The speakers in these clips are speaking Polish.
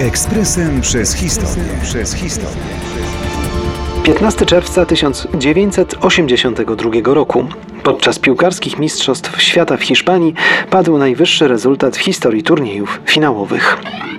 Ekspresem przez historię. 15 czerwca 1982 roku. Podczas piłkarskich mistrzostw świata w Hiszpanii padł najwyższy rezultat w historii turniejów finałowych.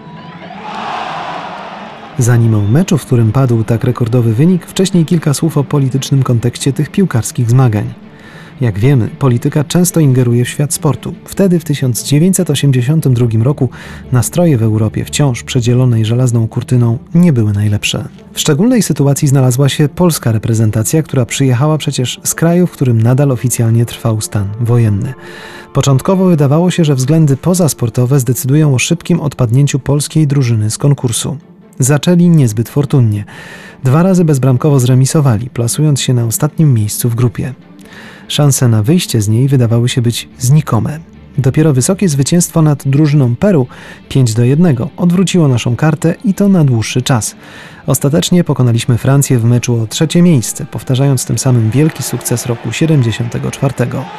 Zanim o meczu, w którym padł tak rekordowy wynik, wcześniej kilka słów o politycznym kontekście tych piłkarskich zmagań. Jak wiemy, polityka często ingeruje w świat sportu. Wtedy, w 1982 roku, nastroje w Europie, wciąż przedzielonej żelazną kurtyną, nie były najlepsze. W szczególnej sytuacji znalazła się polska reprezentacja, która przyjechała przecież z kraju, w którym nadal oficjalnie trwał stan wojenny. Początkowo wydawało się, że względy pozasportowe zdecydują o szybkim odpadnięciu polskiej drużyny z konkursu. Zaczęli niezbyt fortunnie. 2 razy bezbramkowo zremisowali, plasując się na ostatnim miejscu w grupie. Szanse na wyjście z niej wydawały się być znikome. Dopiero wysokie zwycięstwo nad drużyną Peru 5-1 odwróciło naszą kartę i to na dłuższy czas. Ostatecznie pokonaliśmy Francję w meczu o 3. miejsce, powtarzając tym samym wielki sukces roku 74.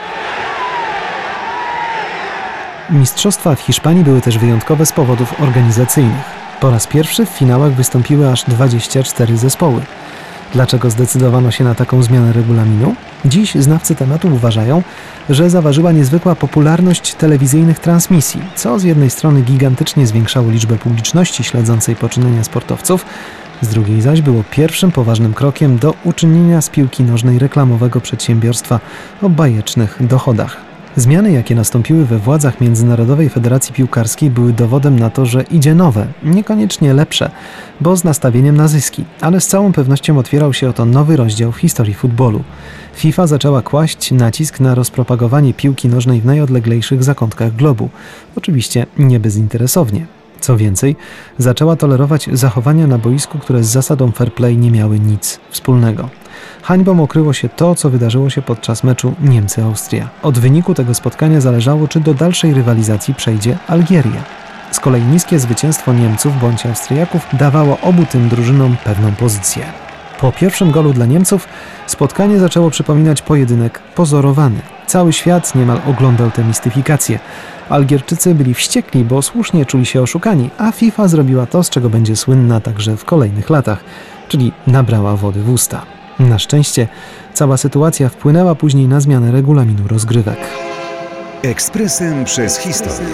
Mistrzostwa w Hiszpanii były też wyjątkowe z powodów organizacyjnych. Po raz pierwszy w finałach wystąpiły aż 24 zespoły. Dlaczego zdecydowano się na taką zmianę regulaminu? Dziś znawcy tematu uważają, że zaważyła niezwykła popularność telewizyjnych transmisji, co z jednej strony gigantycznie zwiększało liczbę publiczności śledzącej poczynienia sportowców, z drugiej zaś było pierwszym poważnym krokiem do uczynienia z piłki nożnej reklamowego przedsiębiorstwa o bajecznych dochodach. Zmiany, jakie nastąpiły we władzach Międzynarodowej Federacji Piłkarskiej, były dowodem na to, że idzie nowe, niekoniecznie lepsze, bo z nastawieniem na zyski, ale z całą pewnością otwierał się oto nowy rozdział w historii futbolu. FIFA zaczęła kłaść nacisk na rozpropagowanie piłki nożnej w najodleglejszych zakątkach globu. Oczywiście nie bezinteresownie. Co więcej, zaczęła tolerować zachowania na boisku, które z zasadą fair play nie miały nic wspólnego. Hańbą okryło się to, co wydarzyło się podczas meczu Niemcy-Austria. Od wyniku tego spotkania zależało, czy do dalszej rywalizacji przejdzie Algieria. Z kolei niskie zwycięstwo Niemców bądź Austriaków dawało obu tym drużynom pewną pozycję. Po pierwszym golu dla Niemców spotkanie zaczęło przypominać pojedynek pozorowany. Cały świat niemal oglądał tę mistyfikację. Algierczycy byli wściekli, bo słusznie czuli się oszukani, a FIFA zrobiła to, z czego będzie słynna także w kolejnych latach, czyli nabrała wody w usta. Na szczęście cała sytuacja wpłynęła później na zmianę regulaminu rozgrywek. Ekspresem przez historię.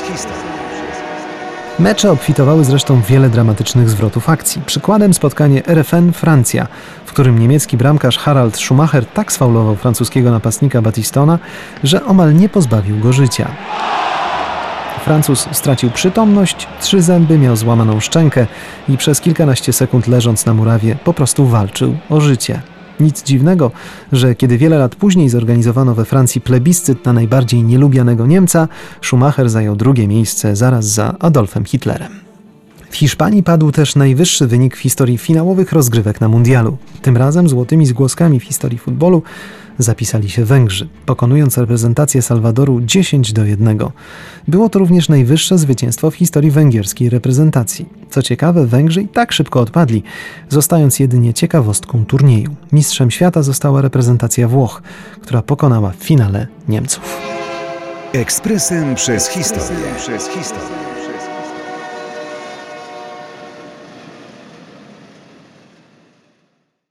Mecze obfitowały zresztą wiele dramatycznych zwrotów akcji. Przykładem spotkanie RFN-Francja, w którym niemiecki bramkarz Harald Schumacher tak sfaulował francuskiego napastnika Batistona, że omal nie pozbawił go życia. Francuz stracił przytomność, 3 zęby, miał złamaną szczękę i przez kilkanaście sekund leżąc na murawie po prostu walczył o życie. Nic dziwnego, że kiedy wiele lat później zorganizowano we Francji plebiscyt na najbardziej nielubianego Niemca, Schumacher zajął 2. miejsce zaraz za Adolfem Hitlerem. W Hiszpanii padł też najwyższy wynik w historii finałowych rozgrywek na mundialu. Tym razem złotymi zgłoskami w historii futbolu zapisali się Węgrzy, pokonując reprezentację Salwadoru 10-1. Było to również najwyższe zwycięstwo w historii węgierskiej reprezentacji. Co ciekawe, Węgrzy i tak szybko odpadli, zostając jedynie ciekawostką turnieju. Mistrzem świata została reprezentacja Włoch, która pokonała w finale Niemców. Ekspresem przez historię.